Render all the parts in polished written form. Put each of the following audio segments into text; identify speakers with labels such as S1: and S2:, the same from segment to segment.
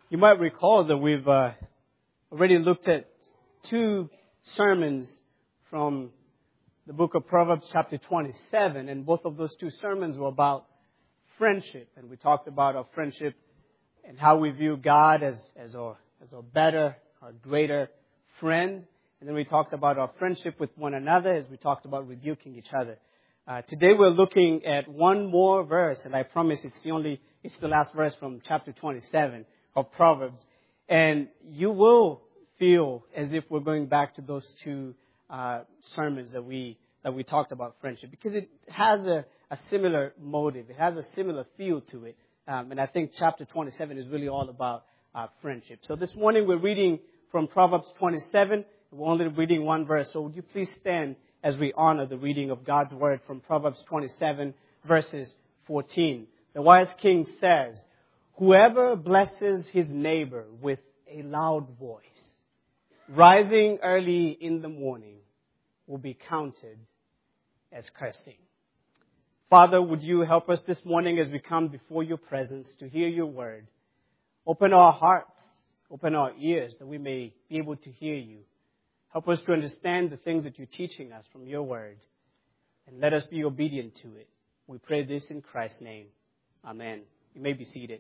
S1: You might recall that we've already looked at two sermons from the book of Proverbs chapter 27, and both of those two sermons were about friendship. And we talked about our friendship and how we view God as our better, our greater friend. And then we talked about our friendship with one another as we talked about rebuking each other. Today we're looking at one more verse, and I promise it's the last verse from chapter 27 of Proverbs. And you will feel as if we're going back to those two sermons that we talked about friendship, because it has a similar motive. It has a similar feel to it. And I think chapter 27 is really all about friendship. So this morning we're reading from Proverbs 27. We're only reading one verse. So would you please stand as we honor the reading of God's word from Proverbs 27 verses 14. The wise king says, "Whoever blesses his neighbor with a loud voice, rising early in the morning, will be counted as cursing." Father, would you help us this morning as we come before your presence to hear your word? Open our hearts, open our ears, that we may be able to hear you. Help us to understand the things that you're teaching us from your word, and let us be obedient to it. We pray this in Christ's name. Amen. You may be seated.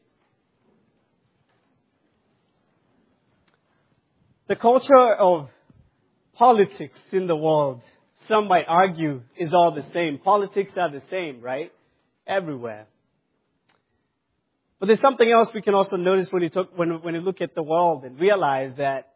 S1: The culture of politics in the world, some might argue, is all the same. Politics are the same, right? Everywhere. But there's something else we can also notice when you look at the world and realize that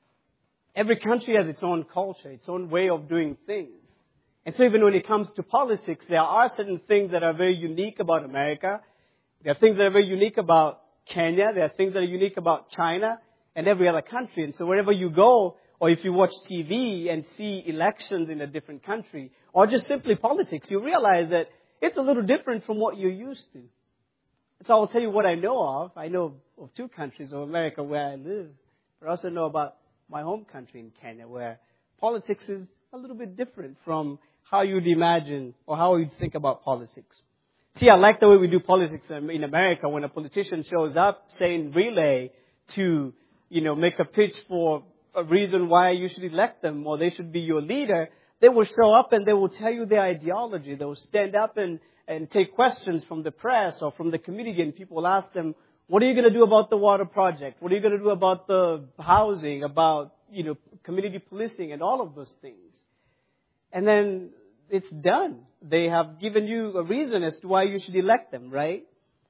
S1: every country has its own culture, its own way of doing things. And so even when it comes to politics, there are certain things that are very unique about America. There are things that are very unique about Kenya. There are things that are unique about China and every other country. And so wherever you go, or if you watch TV and see elections in a different country, or just simply politics, you realize that it's a little different from what you're used to. So I'll tell you what I know of. I know of two countries of America where I live. But I also know about my home country in Kenya, where politics is a little bit different from how you'd imagine or how you'd think about politics. See, I like the way we do politics in America. When a politician shows up saying relay to, make a pitch for a reason why you should elect them or they should be your leader, they will show up and they will tell you their ideology. They will stand up and take questions from the press or from the community, and people will ask them, what are you going to do about the water project? What are you going to do about the housing, about, community policing and all of those things? And then it's done. They have given you a reason as to why you should elect them, right?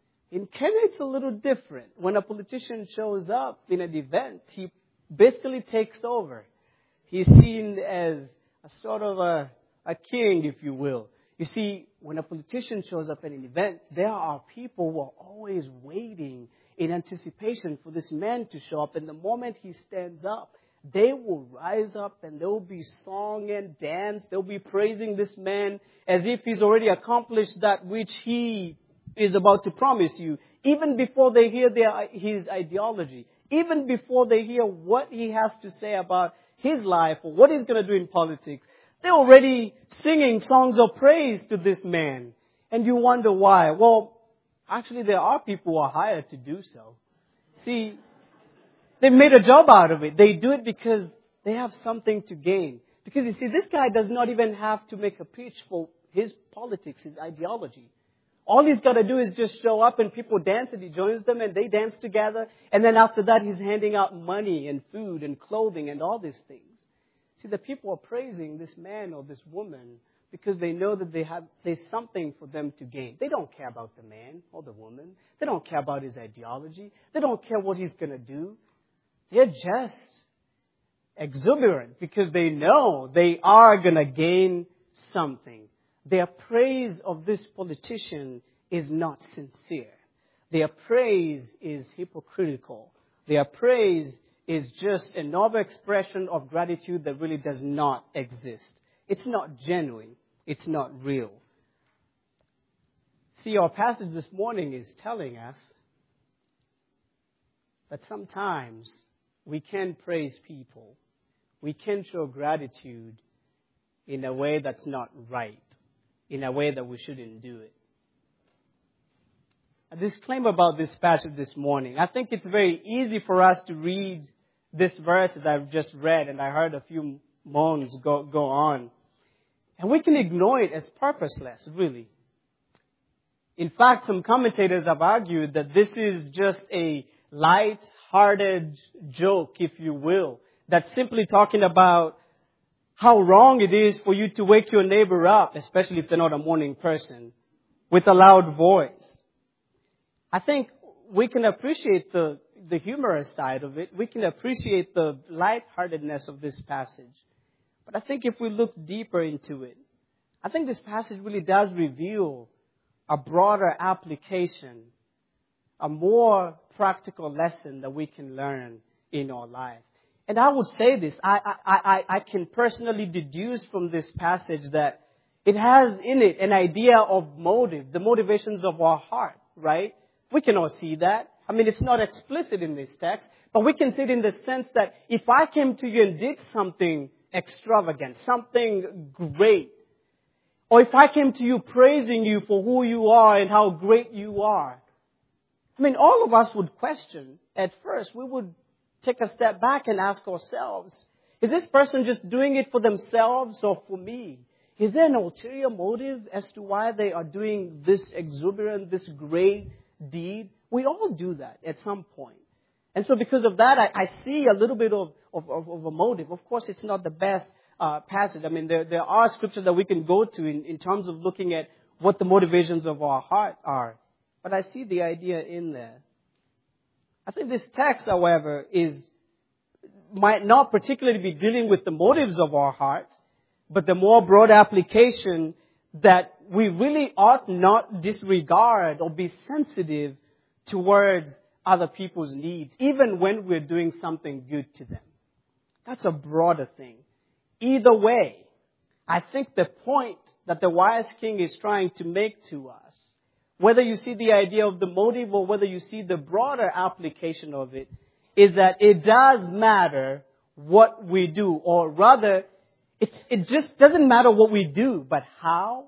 S1: In Kenya, it's a little different. When a politician shows up in an event, he basically takes over. He's seen as a sort of a king, if you will. You see, when a politician shows up at an event, there are people who are always waiting in anticipation for this man to show up. And the moment he stands up, they will rise up and there will be song and dance. They'll be praising this man as if he's already accomplished that which he is about to promise you, even before they hear his ideology, even before they hear what he has to say about his life or what he's going to do in politics. They're already singing songs of praise to this man. And you wonder why. Well, actually there are people who are hired to do so. See, they made a job out of it. They do it because they have something to gain. Because you see, this guy does not even have to make a pitch for his politics, his ideology. All he's got to do is just show up and people dance and he joins them and they dance together. And then after that, he's handing out money and food and clothing and all these things. See, the people are praising this man or this woman because they know that there's something for them to gain. They don't care about the man or the woman. They don't care about his ideology. They don't care what he's going to do. They're just exuberant because they know they are going to gain something. Their praise of this politician is not sincere. Their praise is hypocritical. Their praise is just an overexpression of gratitude that really does not exist. It's not genuine. It's not real. See, our passage this morning is telling us that sometimes we can praise people. We can show gratitude in a way that's not right, in a way that we shouldn't do it. a disclaimer about this passage this morning. I think it's very easy for us to read this verse that I've just read, and I heard a few moans go on. And we can ignore it as purposeless, really. In fact, some commentators have argued that this is just a light-hearted joke, if you will, that's simply talking about how wrong it is for you to wake your neighbor up, especially if they're not a morning person, with a loud voice. I think we can appreciate the humorous side of it. We can appreciate the lightheartedness of this passage. But I think if we look deeper into it, I think this passage really does reveal a broader application, a more practical lesson that we can learn in our life. And I would say this, I can personally deduce from this passage that it has in it an idea of motive, the motivations of our heart, right? We can all see that. I mean, it's not explicit in this text, but we can see it in the sense that if I came to you and did something extravagant, something great, or if I came to you praising you for who you are and how great you are, I mean, all of us would question at first. We would take a step back and ask ourselves, is this person just doing it for themselves or for me? Is there an ulterior motive as to why they are doing this exuberant, this great deed? We all do that at some point. And so because of that, I see a little bit of a motive. Of course, it's not the best passage. I mean, there are scriptures that we can go to in terms of looking at what the motivations of our heart are. But I see the idea in there. I think this text, however, might not particularly be dealing with the motives of our hearts, but the more broad application that we really ought not disregard or be sensitive towards other people's needs, even when we're doing something good to them. That's a broader thing. Either way, I think the point that the wise king is trying to make to us, whether you see the idea of the motive or whether you see the broader application of it, is that it does matter what we do, or rather, it just doesn't matter what we do, but how,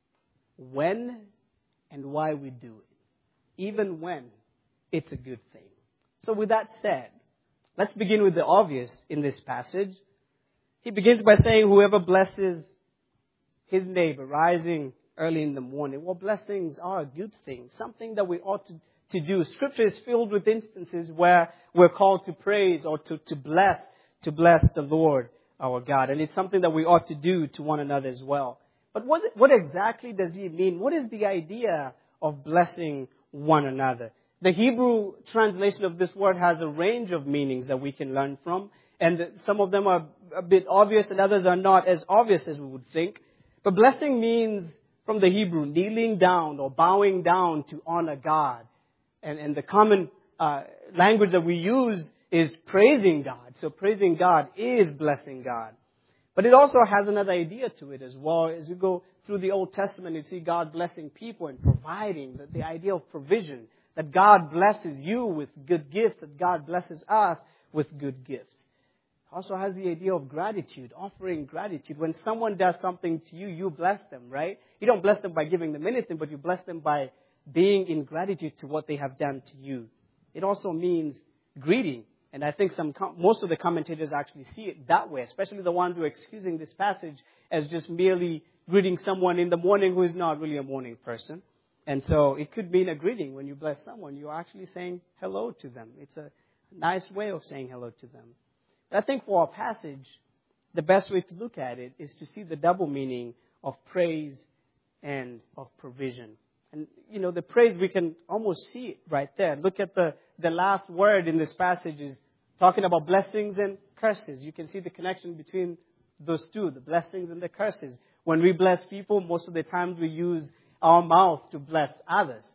S1: when, and why we do it, even when it's a good thing. So with that said, let's begin with the obvious in this passage. He begins by saying, whoever blesses his neighbor, rising early in the morning. Well, blessings are a good thing, something that we ought to do. Scripture is filled with instances where we're called to praise or to bless the Lord our God. And it's something that we ought to do to one another as well. But what exactly does he mean? What is the idea of blessing one another? The Hebrew translation of this word has a range of meanings that we can learn from. And some of them are a bit obvious and others are not as obvious as we would think. But blessing means, from the Hebrew, kneeling down or bowing down to honor God. And the common language that we use is praising God. So praising God is blessing God. But it also has another idea to it as well. As you go through the Old Testament and see God blessing people and providing, the idea of provision, that God blesses you with good gifts, that God blesses us with good gifts. It also has the idea of gratitude, offering gratitude. When someone does something to you, you bless them, right? You don't bless them by giving them anything, but you bless them by being in gratitude to what they have done to you. It also means greeting. And I think most of the commentators actually see it that way, especially the ones who are excusing this passage as just merely greeting someone in the morning who is not really a morning person. And so it could mean a greeting. When you bless someone, you're actually saying hello to them. It's a nice way of saying hello to them. But I think for our passage, the best way to look at it is to see the double meaning of praise and of provision. And, the praise, we can almost see it right there. Look at the last word in this passage is talking about blessings and curses. You can see the connection between those two, the blessings and the curses. When we bless people, most of the times we use our mouth to bless others.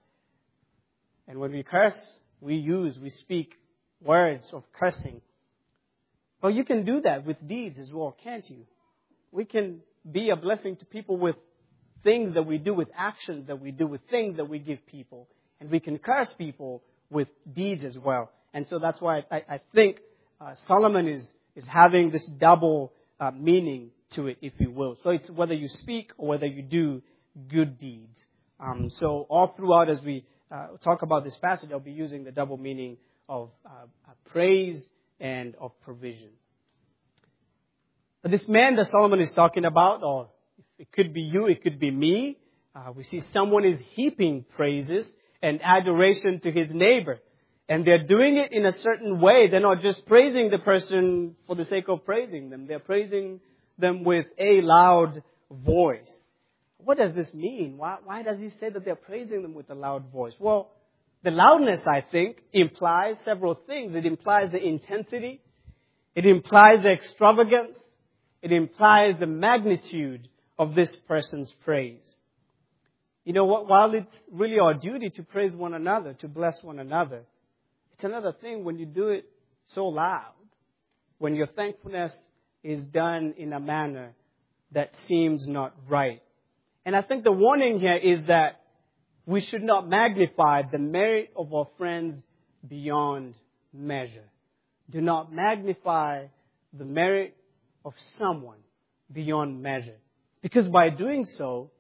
S1: And when we curse, we speak words of cursing. Well, you can do that with deeds as well, can't you? We can be a blessing to people with things that we do, with actions that we do, with things that we give people. And we can curse people with deeds as well. And so that's why I think Solomon is having this double meaning to it, if you will. So it's whether you speak or whether you do good deeds. So all throughout, as we talk about this passage, I'll be using the double meaning of praise and of provision. But this man that Solomon is talking about, or it could be you, it could be me, we see someone is heaping praises and adoration to his neighbor. And they're doing it in a certain way. They're not just praising the person for the sake of praising them. They're praising them with a loud voice. What does this mean? Why does he say that they're praising them with a loud voice? Well, the loudness, I think, implies several things. It implies the intensity. It implies the extravagance. It implies the magnitude of this person's praise. You know what? While it's really our duty to praise one another, to bless one another, it's another thing when you do it so loud, when your thankfulness is done in a manner that seems not right. And I think the warning here is that we should not magnify the merit of our friends beyond measure. Do not magnify the merit of someone beyond measure. Because by doing so,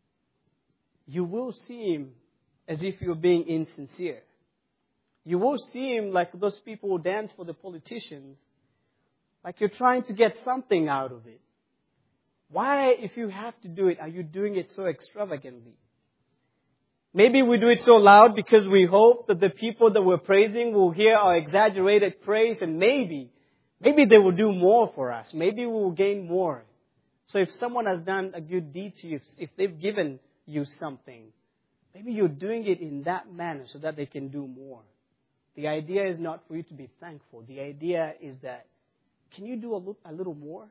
S1: you will seem as if you're being insincere. You will seem like those people who dance for the politicians, like you're trying to get something out of it. Why, if you have to do it, are you doing it so extravagantly? Maybe we do it so loud because we hope that the people that we're praising will hear our exaggerated praise, and maybe they will do more for us. Maybe we will gain more. So if someone has done a good deed to you, if they've given you something, maybe you're doing it in that manner so that they can do more. The idea is not for you to be thankful. The idea is that, can you do a little more?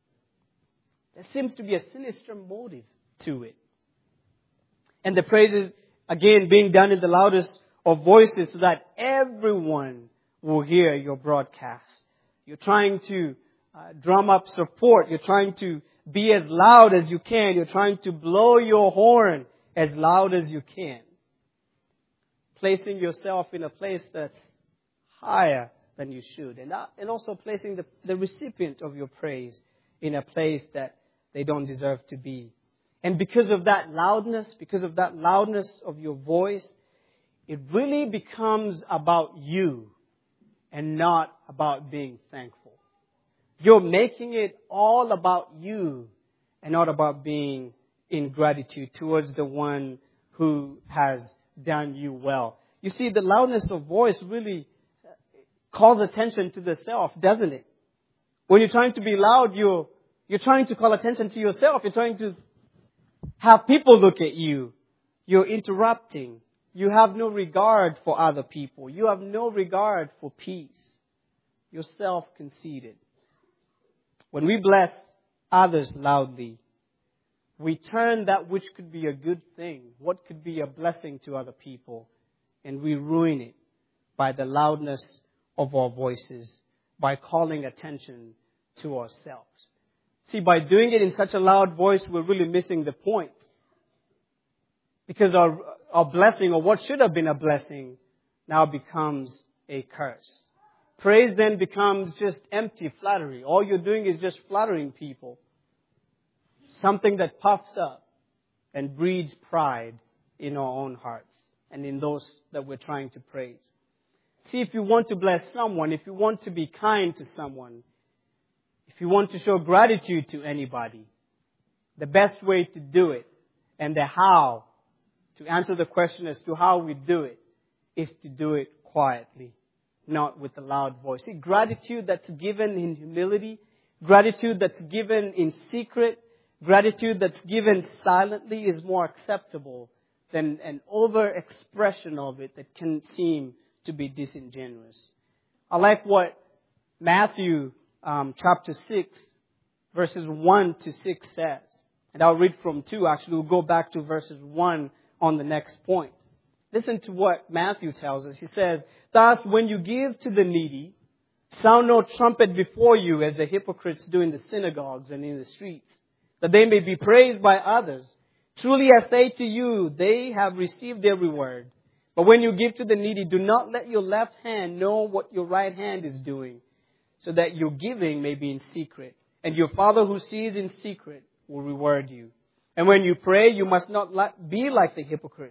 S1: There seems to be a sinister motive to it. And the praise is, again, being done in the loudest of voices so that everyone will hear your broadcast. You're trying to drum up support. You're trying to be as loud as you can. You're trying to blow your horn as loud as you can. Placing yourself in a place that's higher than you should. And also placing the recipient of your praise in a place that they don't deserve to be. And because of that loudness of your voice, it really becomes about you and not about being thankful. You're making it all about you and not about being in gratitude towards the one who has done you well. You see, the loudness of voice really calls attention to the self, doesn't it? When you're trying to be loud, you're trying to call attention to yourself. You're trying to have people look at you. You're interrupting. You have no regard for other people. You have no regard for peace. You're self-conceited. When we bless others loudly, we turn that which could be a good thing, what could be a blessing to other people, and we ruin it by the loudness of our voices, by calling attention to ourselves. See, by doing it in such a loud voice, we're really missing the point. Because our blessing, or what should have been a blessing, now becomes a curse. Praise then becomes just empty flattery. All you're doing is just flattering people. Something that puffs up and breeds pride in our own hearts and in those that we're trying to praise. See, if you want to bless someone, if you want to be kind to someone, if you want to show gratitude to anybody, the best way to do it and the how, to answer the question as to how we do it, is to do it quietly, not with a loud voice. See, gratitude that's given in humility, gratitude that's given in secret, gratitude that's given silently is more acceptable than an over-expression of it that can seem to be disingenuous. I like what Matthew chapter 6, verses 1 to 6 says. And I'll read from 2. Actually, we'll go back to verses 1 on the next point. Listen to what Matthew tells us. He says, "Thus, when you give to the needy, sound no trumpet before you as the hypocrites do in the synagogues and in the streets, that they may be praised by others. Truly I say to you, they have received their reward. But when you give to the needy, do not let your left hand know what your right hand is doing, so that your giving may be in secret. And your Father who sees in secret will reward you. And when you pray, you must not be like the hypocrites,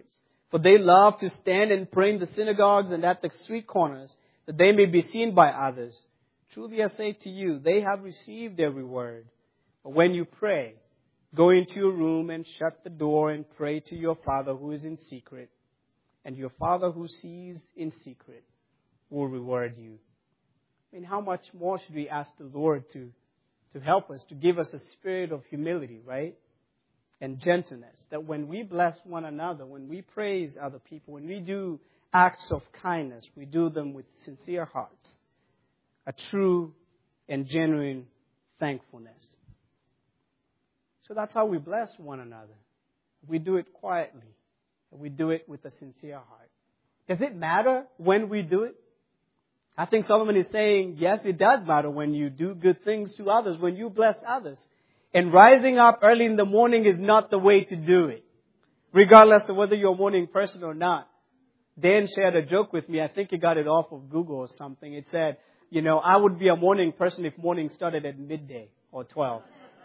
S1: For they love to stand and pray in the synagogues and at the street corners, that they may be seen by others. Truly I say to you, they have received their reward. But when you pray, go into your room and shut the door and pray to your Father who is in secret. And your Father who sees in secret will reward you. I mean, how much more should we ask the Lord to help us, to give us a spirit of humility, right? And gentleness. That when we bless one another, when we praise other people, when we do acts of kindness, we do them with sincere hearts. A true and genuine thankfulness. So that's how we bless one another. We do it quietly. We do it with a sincere heart. Does it matter when we do it? I think Solomon is saying, yes, it does matter when you do good things to others, when you bless others. And rising up early in the morning is not the way to do it. Regardless of whether you're a morning person or not. Dan shared a joke with me. I think he got it off of Google or something. It said, I would be a morning person if morning started at midday or 12.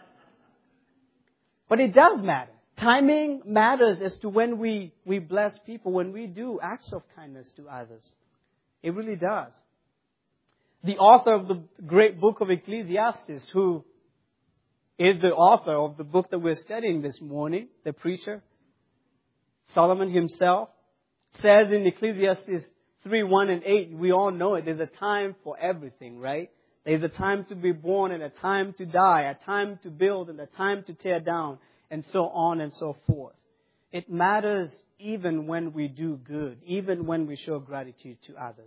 S1: But it does matter. Timing matters as to when we bless people, when we do acts of kindness to others. It really does. The author of the great book of Ecclesiastes, who is the author of the book that we're studying this morning, the preacher, Solomon himself, says in Ecclesiastes 3:1 and 8, we all know it, there's a time for everything, right? There's a time to be born and a time to die, a time to build and a time to tear down, and so on and so forth. It matters even when we do good, even when we show gratitude to others.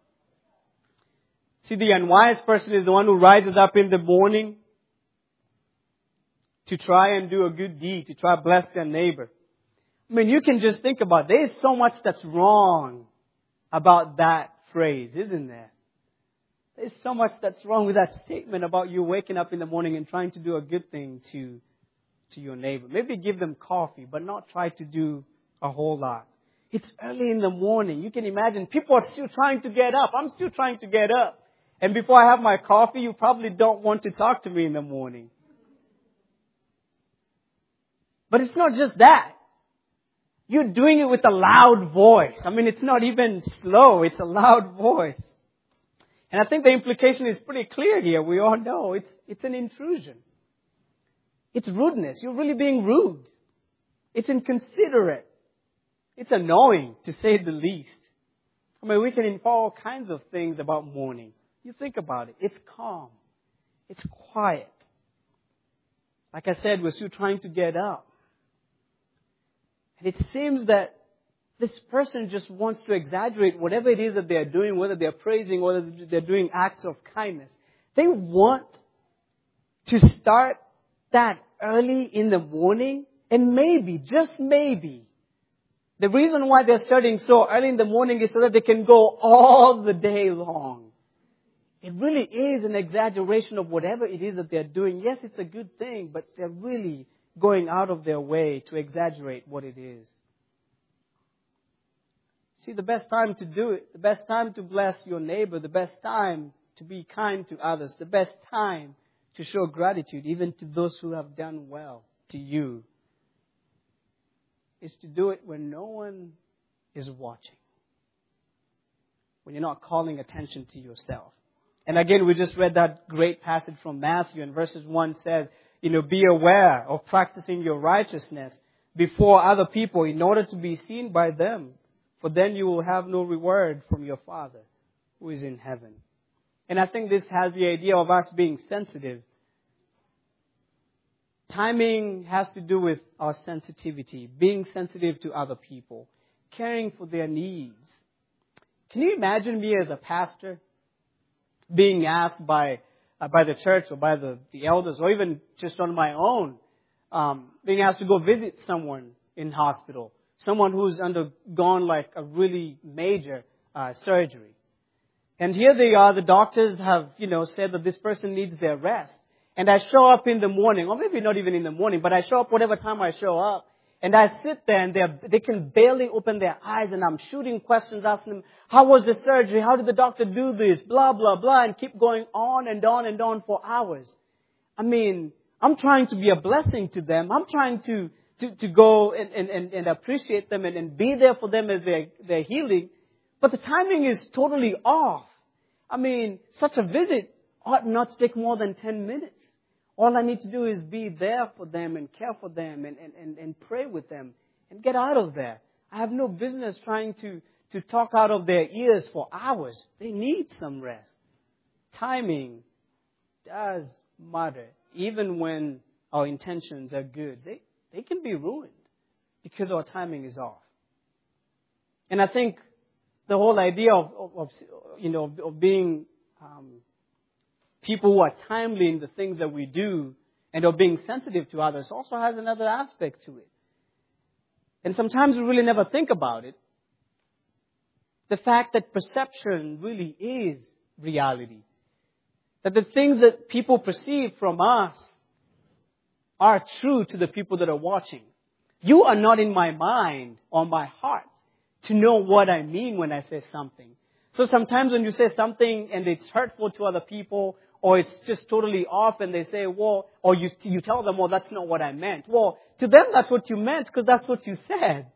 S1: See, the unwise person is the one who rises up in the morning to try and do a good deed, to try to bless their neighbor. I mean, you can just think about it. There's so much that's wrong about that phrase, isn't there? There's so much that's wrong with that statement about you waking up in the morning and trying to do a good thing to your neighbor. Maybe give them coffee, but not try to do a whole lot. It's early in the morning. You can imagine people are still trying to get up. I'm still trying to get up. And before I have my coffee, you probably don't want to talk to me in the morning. But it's not just that. You're doing it with a loud voice. I mean, it's not even slow. It's a loud voice. And I think the implication is pretty clear here. We all know it's an intrusion. It's rudeness. You're really being rude. It's inconsiderate. It's annoying, to say the least. I mean, we can infer all kinds of things about morning. You think about it. It's calm. It's quiet. Like I said, we're still trying to get up. And it seems that this person just wants to exaggerate whatever it is that they're doing, whether they're praising, whether they're doing acts of kindness. They want to start that early in the morning, and maybe, just maybe, the reason why they're starting so early in the morning is so that they can go all the day long. It really is an exaggeration of whatever it is that they're doing. Yes, it's a good thing, but they're really going out of their way to exaggerate what it is. See, the best time to do it, the best time to bless your neighbor, the best time to be kind to others, the best time to show gratitude even to those who have done well to you, is to do it when no one is watching. When you're not calling attention to yourself. And again, we just read that great passage from Matthew, and verses 1 says, be aware of practicing your righteousness before other people in order to be seen by them. For then you will have no reward from your Father who is in heaven. And I think this has the idea of us being sensitive. Timing has to do with our sensitivity, being sensitive to other people, caring for their needs. Can you imagine me as a pastor being asked by the church or by the elders, or even just on my own, being asked to go visit someone in hospital, someone who's undergone like a really major surgery. And here they are, the doctors have, said that this person needs their rest. And I show up in the morning, or maybe not even in the morning, but I show up whatever time I show up. And I sit there and they can barely open their eyes, and I'm shooting questions, asking them, how was the surgery? How did the doctor do this? Blah, blah, blah, and keep going on and on and on for hours. I mean, I'm trying to be a blessing to them. I'm trying to to go and appreciate them and be there for them as they're healing. But the timing is totally off. I mean, such a visit ought not to take more than 10 minutes. All I need to do is be there for them and care for them and pray with them and get out of there. I have no business trying to talk out of their ears for hours. They need some rest. Timing does matter. Even when our intentions are good, they can be ruined because our timing is off. And I think the whole idea of being people who are timely in the things that we do and of being sensitive to others also has another aspect to it. And sometimes we really never think about it. The fact that perception really is reality. That the things that people perceive from us are true to the people that are watching. You are not in my mind or my heart to know what I mean when I say something. So sometimes when you say something and it's hurtful to other people, or it's just totally off and they say, well, or you tell them, well, that's not what I meant. Well, to them that's what you meant because that's what you said.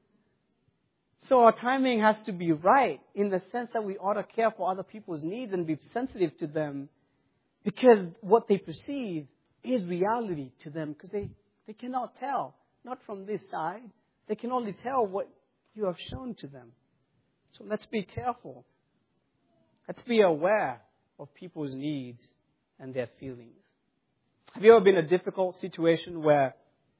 S1: So our timing has to be right in the sense that we ought to care for other people's needs and be sensitive to them because what they perceive is reality to them because they cannot tell, not from this side. They can only tell what you have shown to them. So let's be careful. Let's be aware of people's needs and their feelings. Have you ever been in a difficult situation where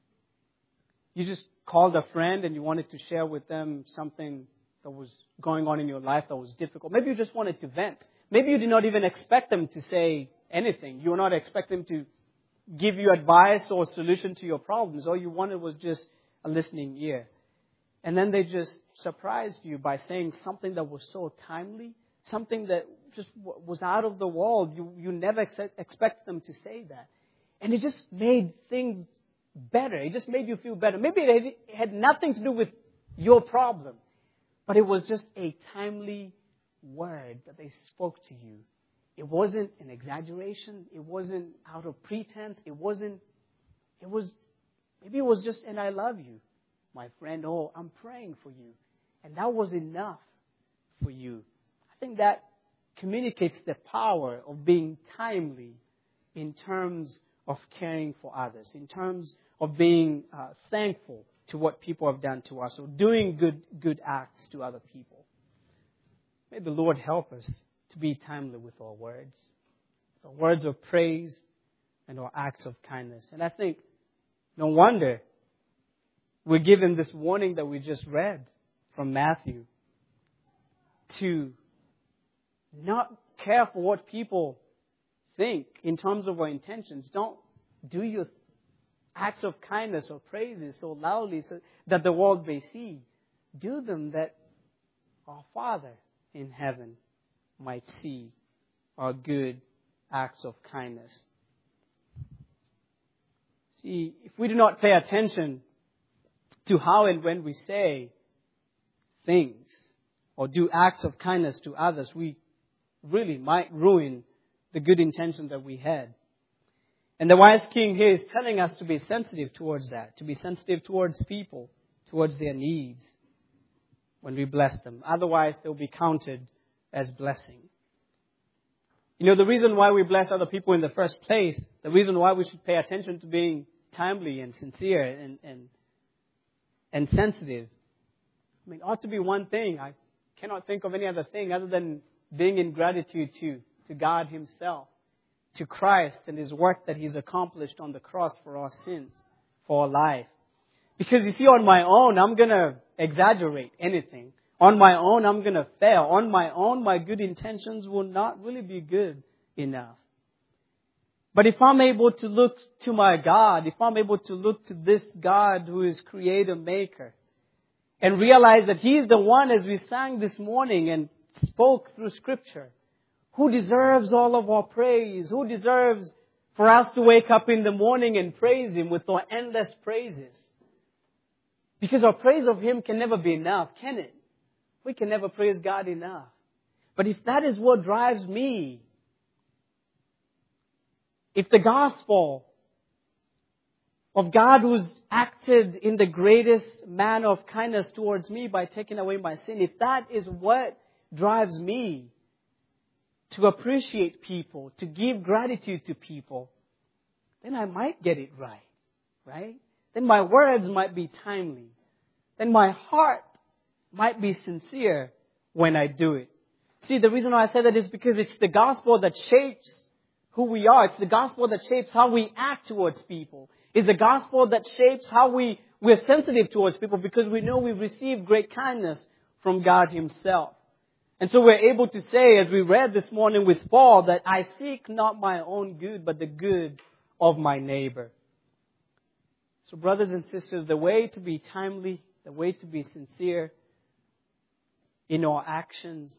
S1: you just called a friend and you wanted to share with them something that was going on in your life that was difficult? Maybe you just wanted to vent. Maybe you did not even expect them to say anything. You were not expecting them to give you advice or solution to your problems. All you wanted was just a listening ear. And then they just surprised you by saying something that was so timely, something that just was out of the world. You never expect them to say that. And it just made things better. It just made you feel better. Maybe it had nothing to do with your problem, but it was just a timely word that they spoke to you. It wasn't an exaggeration. It wasn't out of pretense. Maybe it was just, and I love you, my friend. Oh, I'm praying for you. And that was enough for you. I think that communicates the power of being timely in terms of caring for others, in terms of being thankful to what people have done to us, or doing good acts to other people. May the Lord help us to be timely with our words of praise and our acts of kindness. And I think no wonder we're given this warning that we just read from Matthew to not care for what people think in terms of our intentions. Don't do your acts of kindness or praises so loudly so that the world may see. Do them that our Father in heaven might see our good acts of kindness. See, if we do not pay attention to how and when we say things or do acts of kindness to others, we really might ruin the good intention that we had. And the wise king here is telling us to be sensitive towards that, to be sensitive towards people, towards their needs when we bless them. Otherwise, they'll be counted as blessing. You know, the reason why we bless other people in the first place, the reason why we should pay attention to being timely and sincere and sensitive, I mean, ought to be one thing. I cannot think of any other thing other than being in gratitude to God Himself, to Christ and His work that He's accomplished on the cross for our sins, for our life. Because you see, on my own, I'm going to exaggerate anything. On my own, I'm going to fail. On my own, my good intentions will not really be good enough. But if I'm able to look to my God, if I'm able to look to this God who is creator, maker, and realize that He is the one, as we sang this morning and spoke through Scripture, who deserves all of our praise, who deserves for us to wake up in the morning and praise Him with our endless praises. Because our praise of Him can never be enough, can it? We can never praise God enough. But if that is what drives me, if the gospel of God who's acted in the greatest manner of kindness towards me by taking away my sin, if that is what drives me to appreciate people, to give gratitude to people, then I might get it right, right? Then my words might be timely. Then my heart might be sincere when I do it. See, the reason why I say that is because it's the gospel that shapes who we are. It's the gospel that shapes how we act towards people. It's the gospel that shapes how we're sensitive towards people, because we know we've received great kindness from God Himself. And so we're able to say, as we read this morning with Paul, that I seek not my own good, but the good of my neighbor. So brothers and sisters, the way to be timely, the way to be sincere in our actions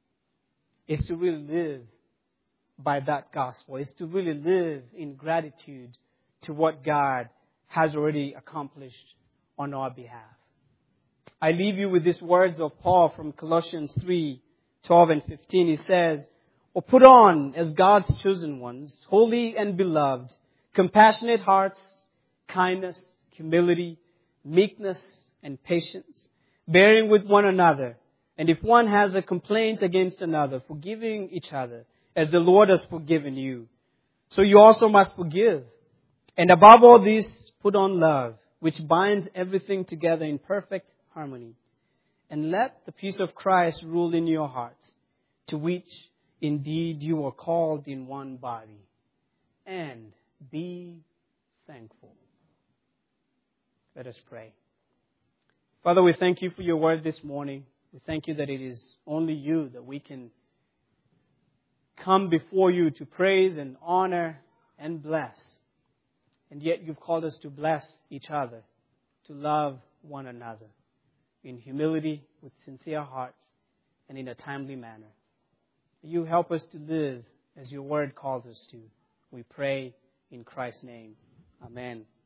S1: is to really live by that gospel. Is to really live in gratitude to what God has already accomplished on our behalf. I leave you with these words of Paul from Colossians 3:12 and 15. He says, "Or put on as God's chosen ones, holy and beloved, compassionate hearts, kindness, humility, meekness, and patience, bearing with one another. And if one has a complaint against another, forgiving each other, as the Lord has forgiven you. So you also must forgive. And above all this, put on love, which binds everything together in perfect harmony. And let the peace of Christ rule in your hearts, to which indeed you are called in one body. And be thankful." Let us pray. Father, we thank you for your word this morning. We thank you that it is only you that we can come before you to praise and honor and bless. And yet you've called us to bless each other, to love one another in humility, with sincere hearts, and in a timely manner. You help us to live as your word calls us to. We pray in Christ's name. Amen.